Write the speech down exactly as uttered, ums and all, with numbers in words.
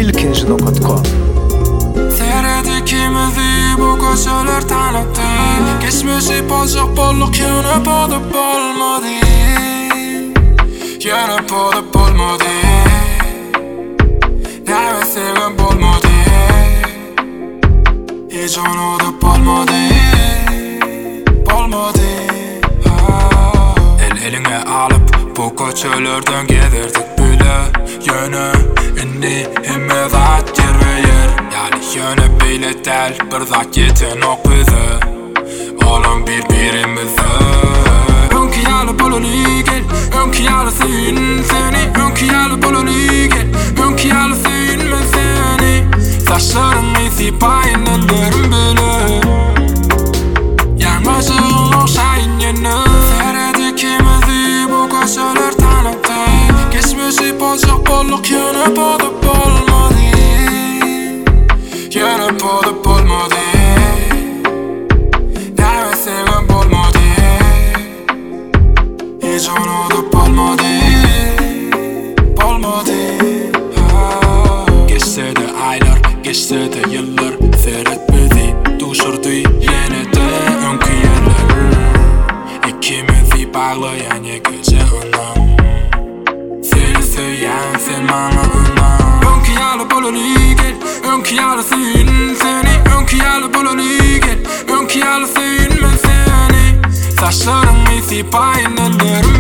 ilkinci nokta com. Seredi ikimizi bu koşalar tanıttı. Geçmişi bozuk bolluk yanıp alıp olmadı. Yanıp alıp olmadı. Davet sevim olmadı. Hiç unutup olmadı. Olmadı. El eline alıp bu koçalardan gelirdik bile. Yönü inni himme zat yer ve yer. Yani yönü bile del bir zat yeten ok bize. Oğlum birbirimize. Önkü yalı bolunu gel. Önkü yalı suyun seni. Önkü yalı bolunu gel. Önkü yalı suyun men seni. Saçlarım isi payın ellerim bile. Yanmışım o şahin yeni. Seredi ikimizi bu koşalar tanıttı. Geçmişi bozuk bolluk yanıp alıp olmadı. Yanıp alıp olmadı. Davet sevim olmadı. Hiç unutup olmadı. Olmadı. Geçse de aylar, geçse de yıllar. Ferhat bizi düşürdü yine de önkü yerler. İkimizi bağlayan yegece anam. Seni söyleyen sen bana anam. Önkü yalı bolunu gel. Önkü yalı suyun seni. Önkü yalı bolunu gel. Önkü yalı suyun men seni. Saçlarım isi payın ellerim